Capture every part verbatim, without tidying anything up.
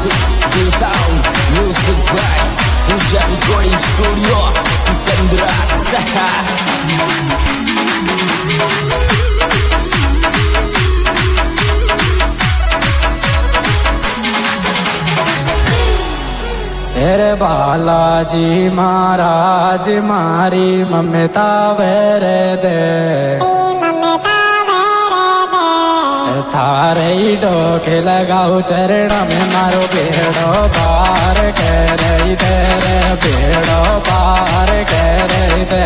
Music, J Sound, Music by Puja Recording Studio, Sikandra Saha. तेरे बालाजी महाराज मारी ममता वेरे दे थारे डोके लगाऊ चरण में मारो बेड़ो पार कह रही दे रे बेड़ो पार कह रही दे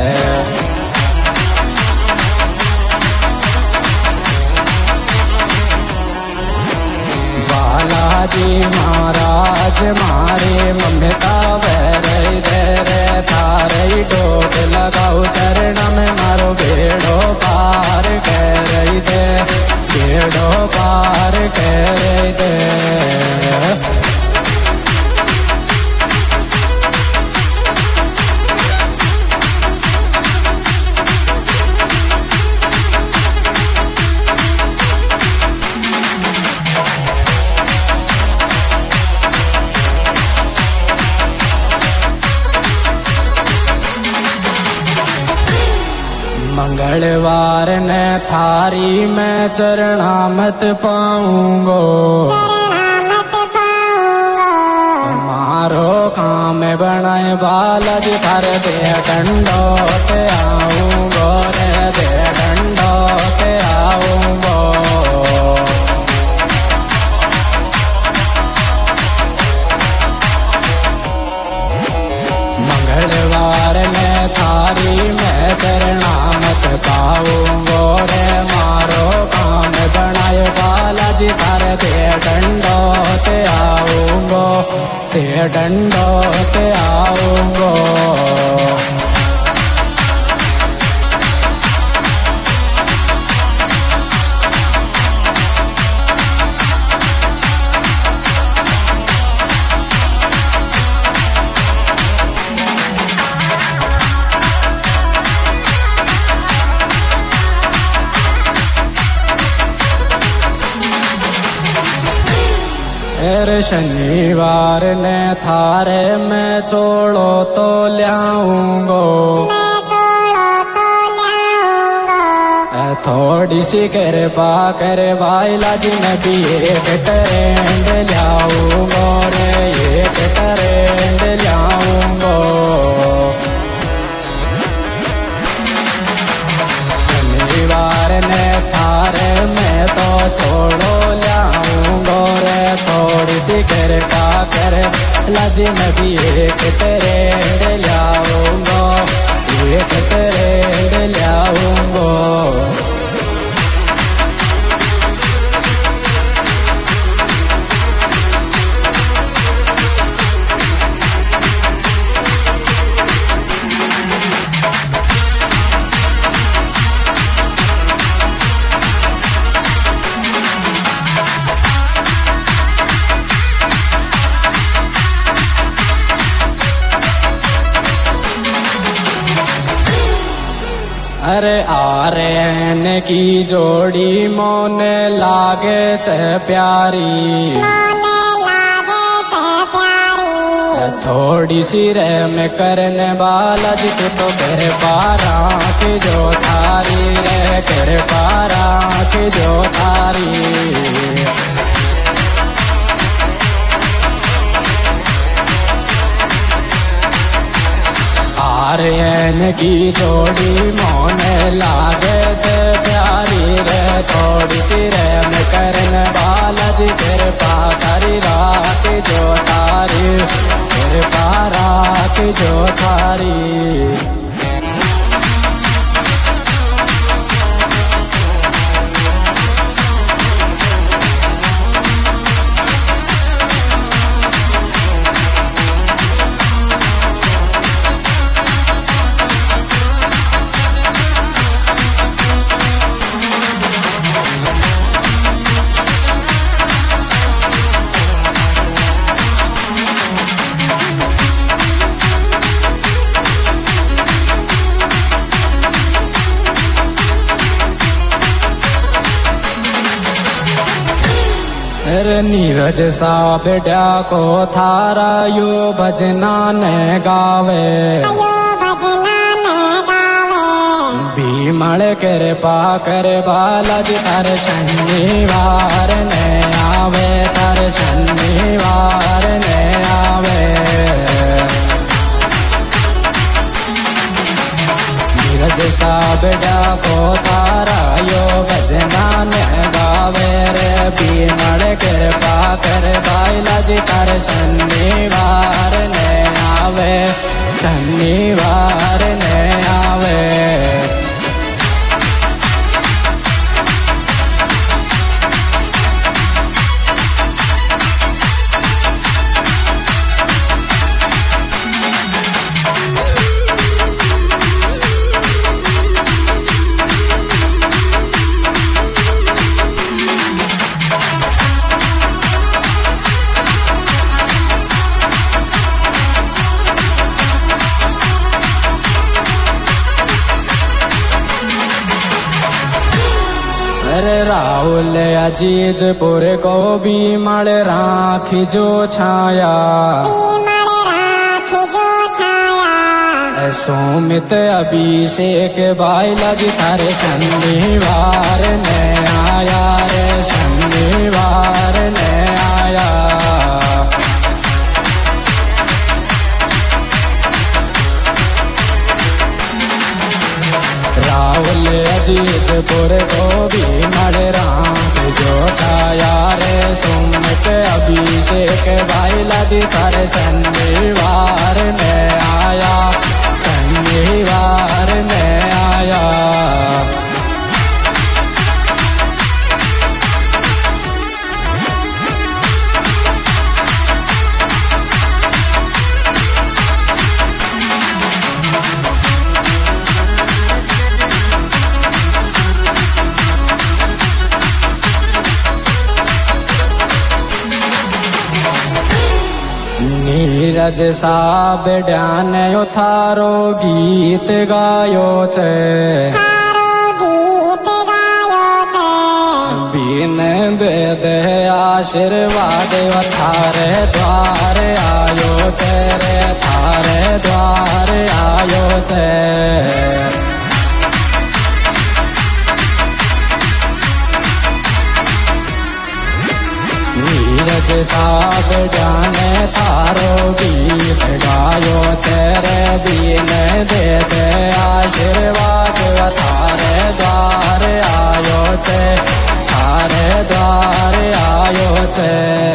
बालाजी महाराज मारे ममता वेरे दे रे थारे डोके लगाऊ चरण में मारो बेड़ो पार कह रही दे बेड़ो पार कह रही दे मंगलवार ने थारी मैं चरणा मत पाऊंगो मारो काम बनाए बालाजी थारे दे दंडोत आऊंगो रे दे दंडोत आऊंगो मंगलवार ने थारी मैं चरणा पाऊंगो रे मारो काम बनाए बालाजी थारे दे दंडोत आऊंगो दे दंडोत आऊंगो फिर शनिवार ने थारे मैं चोड़ो तो ल्याऊंगो थोड़ी सी कृपा करे बालाजी मैं भी एक ट्रेंड ल्याऊंगो रे एक ट्रेंड ल्याऊंगो शनिवार ने थारे मैं तो छोड़ो ल्याऊंगो रे थोड़ी सी कृपा करे लाजी मैं भी एक ट्रेंड ल्याऊंगो एक ट्रेंड ल्याऊंगो अरे आर्यन की जोड़ी मोने लागे छे प्यारी थोड़ी सी रे में करने बालाजी तू तो कर पारा की जो थारी रे कर पारा की जो थारी आर्यन की जोड़ी मोने लागे छे प्यारी रे थोड़ी सी रे में करने बालाजी कृपा करी रात जो थारी कृपा रात जो थारी अरे नीरज सा बेटा को थारा यो भजना ने गावे, भीमल कृपा कर बालाजी तार शनिवार ने आवे, तार शनिवार ने आवे। नीरज सा बेटा को तारा यो भजना ने गावे रे, भीमल कृपा कर बालाजी तार शनिवार ने आवे, शनिवार ने आवे। अरे राहुल अजीजपुर को भीमल राखी जो छाया, सुमित अभिषेक बालाजी थारे शनिवार ने आया रे, शनिवार ने आया। राहुल अजीजपुर को भीमल राखी जो छाया रे, सुमित अभिषेक बालाजी थारे शनिवार में आया, शनिवार में आया। नीरज सा बेटा ने थारो गीत गायो छे, बीन दे दे आशीर्वाद थारे द्वार आयो छे रे, थारे द्वार आयो छे। नीरज सा बेटा ने थारो गीत गायो छे रे, बीन दे दे आशीर्वाद थारे द्वार आयो छे, थारे द्वार आयो छे।